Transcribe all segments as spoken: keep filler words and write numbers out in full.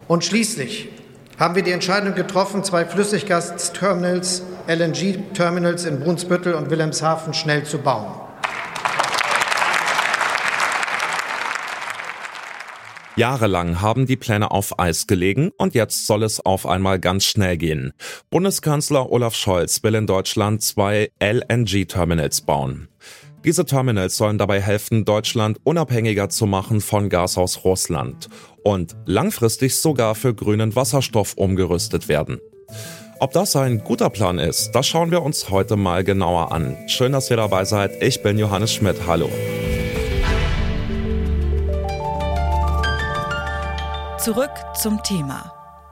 Und schließlich haben wir die Entscheidung getroffen, zwei Flüssiggasterminals, L N G-Terminals in Brunsbüttel und Wilhelmshaven schnell zu bauen. Jahrelang haben die Pläne auf Eis gelegen und jetzt soll es auf einmal ganz schnell gehen. Bundeskanzler Olaf Scholz will in Deutschland zwei L N G-Terminals bauen. Diese Terminals sollen dabei helfen, Deutschland unabhängiger zu machen von Gas aus Russland und langfristig sogar für grünen Wasserstoff umgerüstet werden. Ob das ein guter Plan ist, das schauen wir uns heute mal genauer an. Schön, dass ihr dabei seid. Ich bin Johannes Schmidt. Hallo. Zurück zum Thema.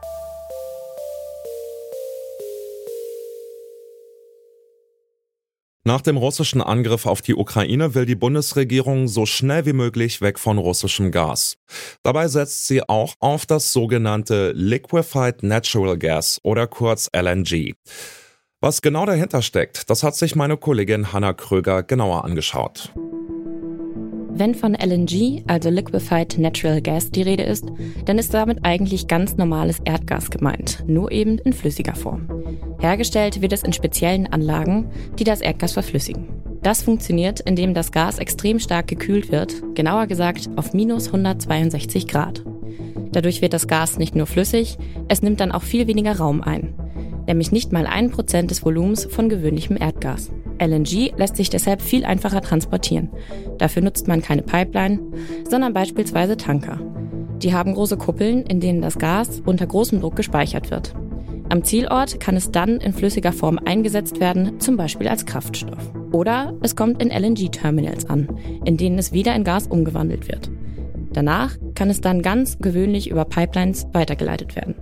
Nach dem russischen Angriff auf die Ukraine will die Bundesregierung so schnell wie möglich weg von russischem Gas. Dabei setzt sie auch auf das sogenannte Liquefied Natural Gas oder kurz L N G. Was genau dahinter steckt, das hat sich meine Kollegin Hanna Kröger genauer angeschaut. Wenn von L N G, also Liquefied Natural Gas, die Rede ist, dann ist damit eigentlich ganz normales Erdgas gemeint, nur eben in flüssiger Form. Hergestellt wird es in speziellen Anlagen, die das Erdgas verflüssigen. Das funktioniert, indem das Gas extrem stark gekühlt wird, genauer gesagt auf minus hundertzweiundsechzig Grad. Dadurch wird das Gas nicht nur flüssig, es nimmt dann auch viel weniger Raum ein. Nämlich nicht mal ein Prozent des Volumens von gewöhnlichem Erdgas. L N G lässt sich deshalb viel einfacher transportieren. Dafür nutzt man keine Pipeline, sondern beispielsweise Tanker. Die haben große Kuppeln, in denen das Gas unter großem Druck gespeichert wird. Am Zielort kann es dann in flüssiger Form eingesetzt werden, zum Beispiel als Kraftstoff. Oder es kommt in L N G-Terminals an, in denen es wieder in Gas umgewandelt wird. Danach kann es dann ganz gewöhnlich über Pipelines weitergeleitet werden.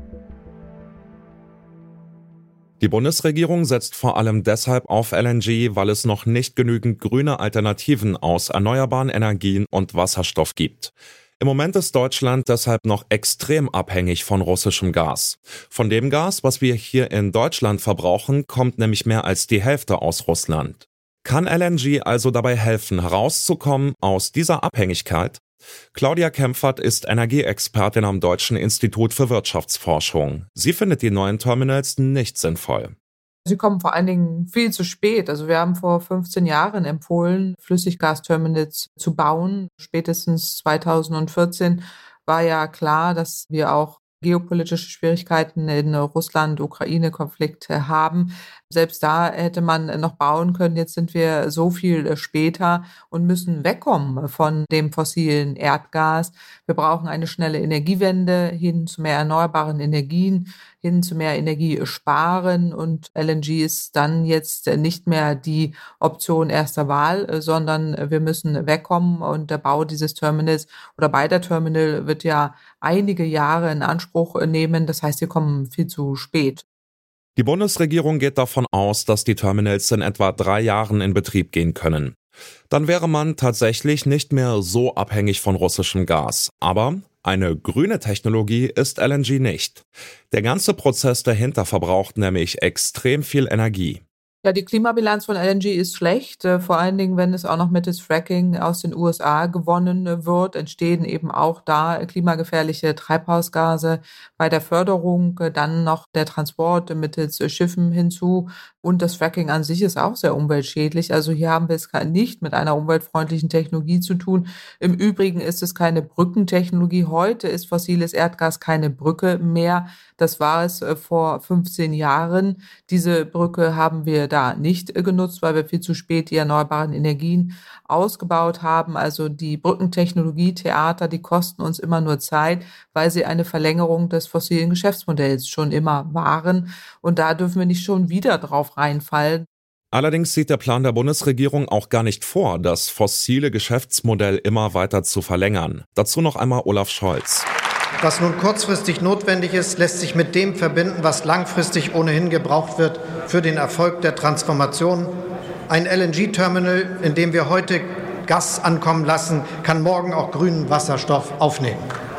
Die Bundesregierung setzt vor allem deshalb auf L N G, weil es noch nicht genügend grüne Alternativen aus erneuerbaren Energien und Wasserstoff gibt. Im Moment ist Deutschland deshalb noch extrem abhängig von russischem Gas. Von dem Gas, was wir hier in Deutschland verbrauchen, kommt nämlich mehr als die Hälfte aus Russland. Kann L N G also dabei helfen, herauszukommen aus dieser Abhängigkeit? Claudia Kempfert ist Energieexpertin am Deutschen Institut für Wirtschaftsforschung. Sie findet die neuen Terminals nicht sinnvoll. Sie kommen vor allen Dingen viel zu spät. Also wir haben vor fünfzehn Jahren empfohlen, Flüssiggasterminals zu bauen. Spätestens zweitausendvierzehn war ja klar, dass wir auch geopolitische Schwierigkeiten in Russland-Ukraine-Konflikt haben. Selbst da hätte man noch bauen können. Jetzt sind wir so viel später und müssen wegkommen von dem fossilen Erdgas. Wir brauchen eine schnelle Energiewende hin zu mehr erneuerbaren Energien, hin zu mehr Energie sparen. Und L N G ist dann jetzt nicht mehr die Option erster Wahl, sondern wir müssen wegkommen. Und der Bau dieses Terminals oder beider Terminal wird ja einige Jahre in Anspruch nehmen. Das heißt, wir kommen viel zu spät. Die Bundesregierung geht davon aus, dass die Terminals in etwa drei Jahren in Betrieb gehen können. Dann wäre man tatsächlich nicht mehr so abhängig von russischem Gas. Aber eine grüne Technologie ist L N G nicht. Der ganze Prozess dahinter verbraucht nämlich extrem viel Energie. Ja, die Klimabilanz von L N G ist schlecht, äh, vor allen Dingen, wenn es auch noch mittels Fracking aus den U S A gewonnen äh, wird, entstehen eben auch da klimagefährliche Treibhausgase. Bei der Förderung äh, dann noch der Transport mittels äh, Schiffen hinzu und das Fracking an sich ist auch sehr umweltschädlich. Also hier haben wir es nicht mit einer umweltfreundlichen Technologie zu tun. Im Übrigen ist es keine Brückentechnologie. Heute ist fossiles Erdgas keine Brücke mehr. Das war es äh, vor fünfzehn Jahren. Diese Brücke haben wir da nicht genutzt, weil wir viel zu spät die erneuerbaren Energien ausgebaut haben. Also die Brückentechnologie-Theater, die kosten uns immer nur Zeit, weil sie eine Verlängerung des fossilen Geschäftsmodells schon immer waren. Und da dürfen wir nicht schon wieder drauf reinfallen. Allerdings sieht der Plan der Bundesregierung auch gar nicht vor, das fossile Geschäftsmodell immer weiter zu verlängern. Dazu noch einmal Olaf Scholz. Was nun kurzfristig notwendig ist, lässt sich mit dem verbinden, was langfristig ohnehin gebraucht wird für den Erfolg der Transformation. Ein L N G-Terminal, in dem wir heute Gas ankommen lassen, kann morgen auch grünen Wasserstoff aufnehmen.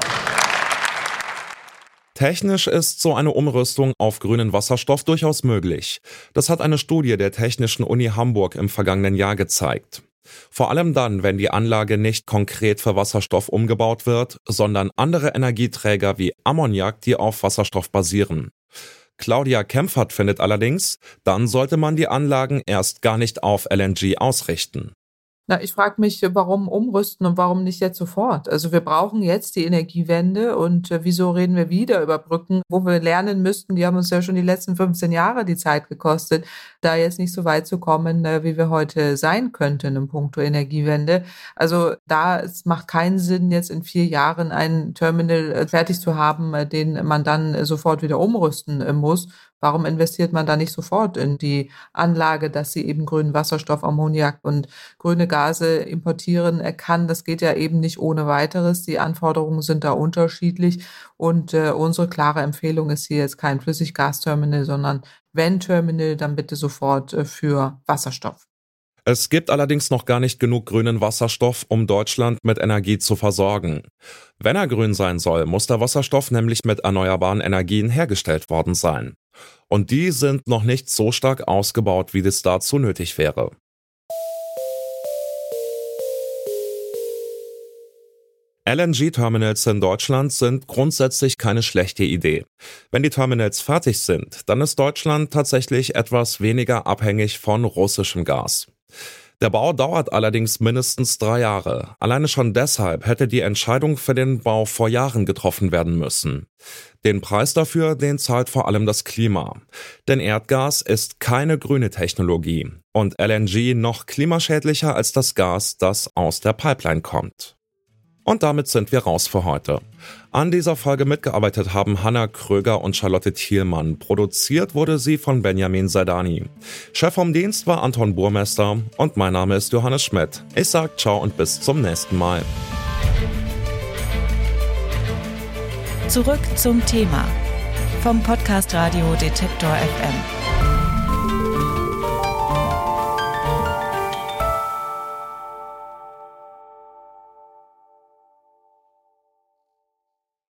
Technisch ist so eine Umrüstung auf grünen Wasserstoff durchaus möglich. Das hat eine Studie der Technischen Uni Hamburg im vergangenen Jahr gezeigt. Vor allem dann, wenn die Anlage nicht konkret für Wasserstoff umgebaut wird, sondern andere Energieträger wie Ammoniak, die auf Wasserstoff basieren. Claudia Kempfert findet allerdings, dann sollte man die Anlagen erst gar nicht auf L N G ausrichten. Na, ich frage mich, warum umrüsten und warum nicht jetzt sofort? Also wir brauchen jetzt die Energiewende und äh, wieso reden wir wieder über Brücken, wo wir lernen müssten, die haben uns ja schon die letzten fünfzehn Jahre die Zeit gekostet, da jetzt nicht so weit zu kommen, äh, wie wir heute sein könnten in puncto Energiewende. Also da, es macht keinen Sinn, jetzt in vier Jahren ein Terminal äh, fertig zu haben, äh, den man dann äh, sofort wieder umrüsten äh, muss. Warum investiert man da nicht sofort in die Anlage, dass sie eben grünen Wasserstoff, Ammoniak und grüne Gase importieren kann? Das geht ja eben nicht ohne weiteres. Die Anforderungen sind da unterschiedlich und äh, unsere klare Empfehlung ist hier jetzt kein Flüssiggasterminal, sondern wenn Terminal, dann bitte sofort äh, für Wasserstoff. Es gibt allerdings noch gar nicht genug grünen Wasserstoff, um Deutschland mit Energie zu versorgen. Wenn er grün sein soll, muss der Wasserstoff nämlich mit erneuerbaren Energien hergestellt worden sein. Und die sind noch nicht so stark ausgebaut, wie das dazu nötig wäre. L N G-Terminals in Deutschland sind grundsätzlich keine schlechte Idee. Wenn die Terminals fertig sind, dann ist Deutschland tatsächlich etwas weniger abhängig von russischem Gas. Der Bau dauert allerdings mindestens drei Jahre. Alleine schon deshalb hätte die Entscheidung für den Bau vor Jahren getroffen werden müssen. Den Preis dafür, den zahlt vor allem das Klima. Denn Erdgas ist keine grüne Technologie und L N G noch klimaschädlicher als das Gas, das aus der Pipeline kommt. Und damit sind wir raus für heute. An dieser Folge mitgearbeitet haben Hanna Kröger und Charlotte Thielmann. Produziert wurde sie von Benjamin Saidani. Chef vom Dienst war Anton Burmester und mein Name ist Johannes Schmidt. Ich sag ciao und bis zum nächsten Mal. Zurück zum Thema vom Podcast Radio Detektor F M.